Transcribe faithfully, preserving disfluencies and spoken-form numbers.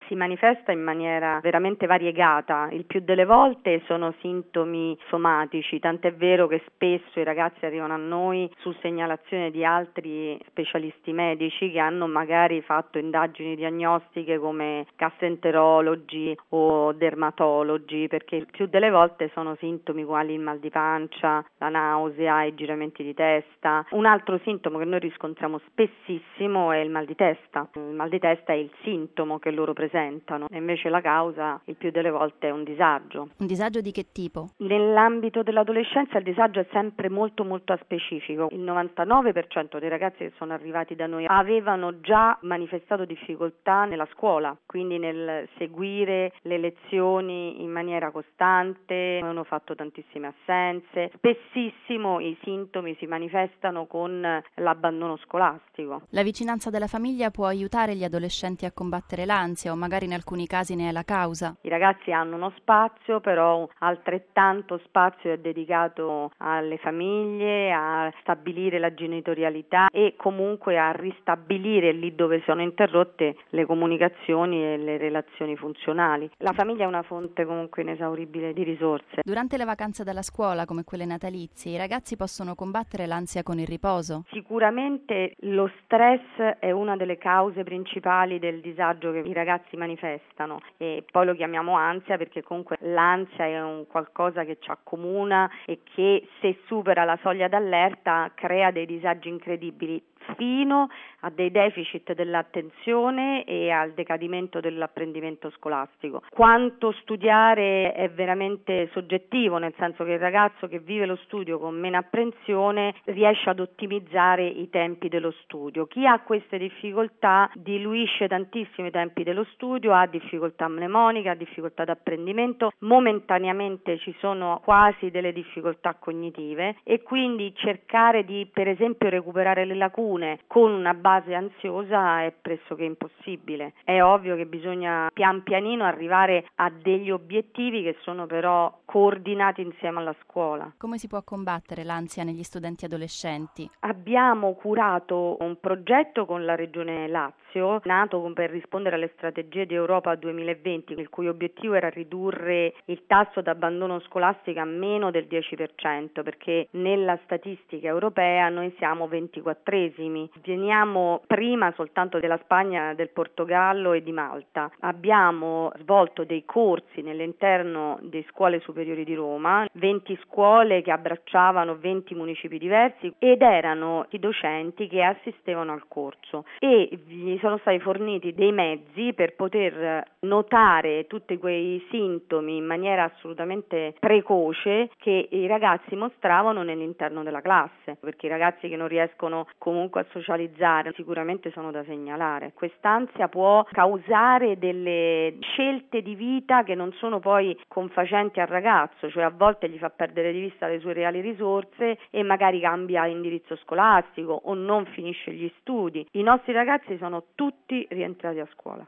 Si manifesta in maniera veramente variegata, il più delle volte sono sintomi somatici, tant'è vero che spesso i ragazzi arrivano a noi su segnalazione di altri specialisti medici che hanno magari fatto indagini diagnostiche come gastroenterologi o dermatologi, perché il più delle volte sono sintomi quali il mal di pancia, la nausea, i giramenti di testa. Un altro sintomo che noi riscontriamo spessissimo è il mal di testa. Il mal di testa è il sintomo che loro presentano e invece la causa il più delle volte è un disagio. Un disagio di che tipo? Nell'ambito dell'adolescenza il disagio è sempre molto molto aspecifico. Il novantanove per cento dei ragazzi che sono arrivati da noi avevano già manifestato difficoltà nella scuola, quindi nel seguire le lezioni in maniera costante, avevano fatto tantissime assenze. Spessissimo i sintomi si manifestano con l'abbandono scolastico. La vicinanza della famiglia può aiutare gli adolescenti a combattere l'ansia o magari in alcuni casi ne è la causa. I ragazzi hanno uno spazio, però altrettanto spazio è dedicato alle famiglie, a stabilire la genitorialità e comunque a ristabilire lì dove sono interrotte le comunicazioni e le relazioni funzionali. La famiglia è una fonte comunque inesauribile di risorse. Durante le vacanze dalla scuola, come quelle natalizie, i ragazzi possono combattere l'ansia con il riposo? Sicuramente lo stress è una delle cause principali del disagio che i ragazzi manifestano e poi lo chiamiamo ansia perché comunque l'ansia è un qualcosa che ci accomuna e che se supera la soglia d'allerta crea dei disagi incredibili fino a dei deficit dell'attenzione e al decadimento dell'apprendimento scolastico. Quanto studiare è veramente soggettivo, nel senso che il ragazzo che vive lo studio con meno apprensione riesce ad ottimizzare i tempi dello studio. Chi ha queste difficoltà diluisce tantissimo i tempi dello studio, ha difficoltà mnemoniche, ha difficoltà d'apprendimento, momentaneamente ci sono quasi delle difficoltà cognitive e quindi cercare di per esempio recuperare le lacune con una base ansiosa è pressoché impossibile. È ovvio che bisogna pian pianino arrivare a degli obiettivi che sono però coordinati insieme alla scuola. Come si può combattere l'ansia negli studenti adolescenti? Abbiamo curato un progetto con la Regione Lazio, nato per rispondere alle strategie di Europa duemilaventi, il cui obiettivo era ridurre il tasso d'abbandono scolastico a meno del dieci per cento, perché nella statistica europea noi siamo ventiquattresimi. Veniamo prima soltanto della Spagna, del Portogallo e di Malta. Abbiamo svolto dei corsi nell'interno di scuole superiori di Roma, venti scuole che abbracciavano venti municipi diversi ed erano i docenti che assistevano al corso e gli sono stati forniti dei mezzi per poter notare tutti quei sintomi in maniera assolutamente precoce che i ragazzi mostravano nell'interno della classe, perché i ragazzi che non riescono comunque a socializzare sicuramente sono da segnalare. Quest'ansia può causare delle scelte di vita che non sono poi confacenti al ragazzo, cioè a volte gli fa perdere di vista le sue reali risorse e magari cambia indirizzo scolastico o non finisce gli studi. I nostri ragazzi sono tutti rientrati a scuola.